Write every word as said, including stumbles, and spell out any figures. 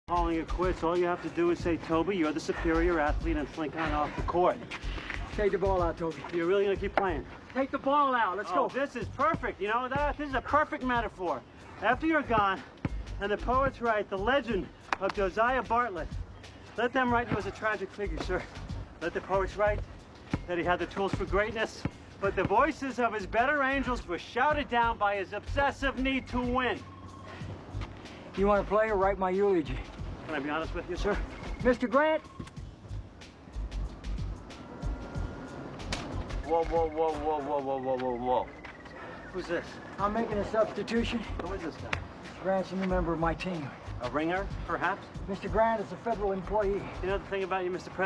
Calling it quits, all you have to do is say, Toby, you're the superior athlete, and slink on off the court. Take the ball out, Toby. You're really gonna keep playing? Take the ball out. Let's Oh, go. this is perfect. You know that? This is a perfect metaphor. After you're gone, and the poets write the legend of Josiah Bartlett, let them write you as a tragic figure, sir. Let the poets write that he had the tools for greatness, but the voices of his better angels were shouted down by his obsessive need to win. You want to play or write my eulogy? Can I be honest with you, sir? Mister Grant? Whoa, whoa, whoa, whoa, whoa, whoa, whoa, whoa, whoa. Who's this? I'm making a substitution. Who is this guy? Mister Grant's a new member of my team. A ringer, perhaps? Mister Grant is a federal employee. You know the thing about you, Mister President?